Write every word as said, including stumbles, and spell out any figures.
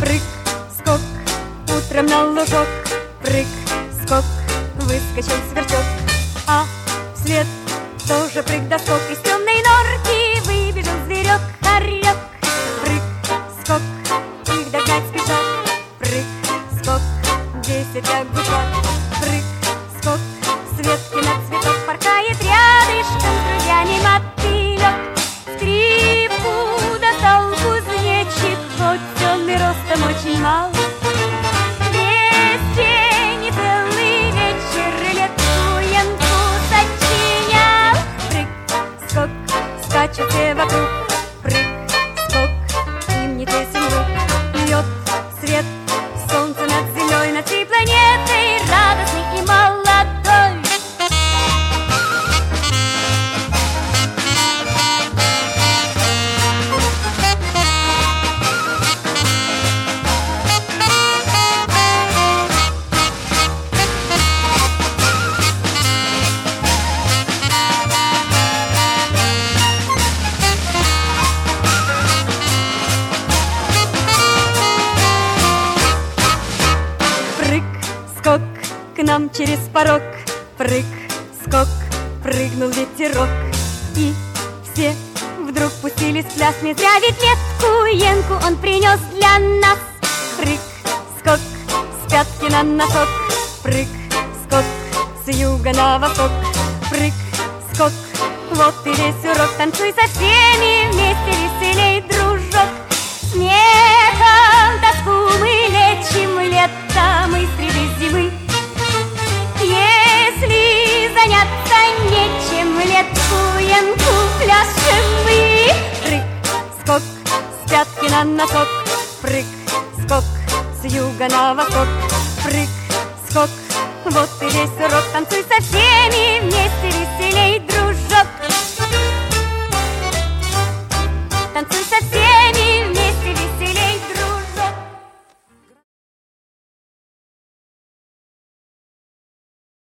Прыг, скок, утром на лужок. Прыг, скок, выскочил сверчок. А вслед тоже прыг да скок. Из темной норки выбежал зверек, хорек. Прыг, скок, их догнать спешат. Прыг, скок, десять лягушат. Прыг, скок, с ветки на цветок порхает рядышком с друзьями мотылек. Скрипку достал кузнечик, хоть он и ростом очень мал. Весь день и целый вечер летуенку сочинял. Прыг, скок, скачут все вокруг. Прыг, скок, им не тесен рук. Льет свет, солнце над землей, над всей планетой, радостный и молодой. К нам через порог. Прыг, скок, прыгнул ветерок. И все вдруг пустились в пляс. Не зря ведь летку-янку он принес для нас. Прыг, скок, с пятки на носок. Прыг, скок, с юга на восток. Прыг, скок, вот и весь урок. Танцуй со всеми вместе, веселей, дружок. Смехом тоску мы лечим летом и среди зимы. Если заняться нечем, летку-янку пляшем мы. Прыг, скок, с пятки на носок. Прыг, скок, с юга на восток. Прыг, скок, вот и весь урок. Танцуй со всеми вместе, веселей, дружок.